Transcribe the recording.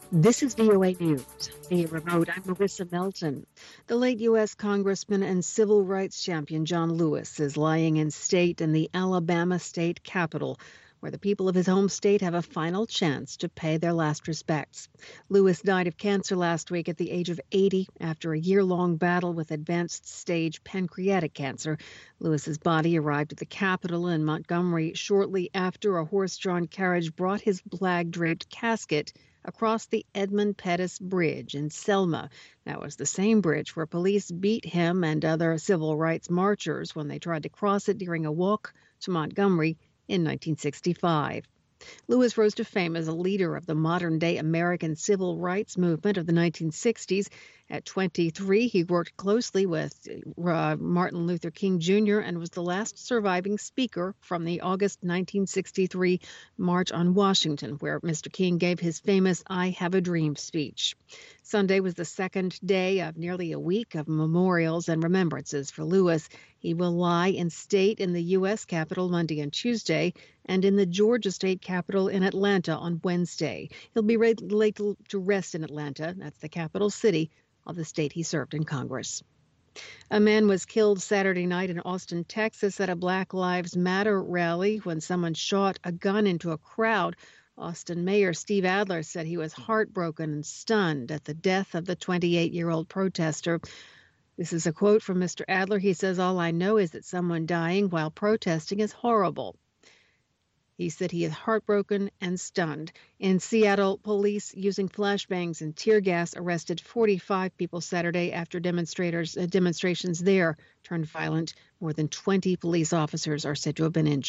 This is VOA News. Via remote, I'm Marissa Melton. The late U.S. Congressman and civil rights champion John Lewis is lying in state in the Alabama state capitol, where the people of his home state have a final chance to pay their last respects. Lewis died of cancer last week at the age of 80 after a year-long battle with advanced stage pancreatic cancer. Lewis's body arrived at the Capitol in Montgomery shortly after a horse-drawn carriage brought his flag-draped casket across the Edmund Pettus Bridge in Selma. That was the same bridge where police beat him and other civil rights marchers when they tried to cross it during a walk to Montgomery in 1965. Lewis rose to fame as a leader of the modern-day American civil rights movement of the 1960s. At 23, he worked closely with Martin Luther King Jr. and was the last surviving speaker from the August 1963 March on Washington, where Mr. King gave his famous "I Have a Dream" speech. Sunday was the second day of nearly a week of memorials and remembrances for Lewis. He will lie in state in the U.S. Capitol Monday and Tuesday, and in the Georgia State Capitol in Atlanta on Wednesday. He'll be laid to rest in Atlanta. That's the capital city of the state he served in Congress. A man was killed Saturday night in Austin, Texas, at a Black Lives Matter rally when someone shot a gun into a crowd. Austin Mayor Steve Adler said he was heartbroken and stunned at the death of the 28-year-old protester. This is a quote from Mr. Adler. He says, "All I know is that someone dying while protesting is horrible." He said he is heartbroken and stunned. In Seattle, police using flashbangs and tear gas arrested 45 people Saturday after demonstrations there turned violent. More than 20 police officers are said to have been injured.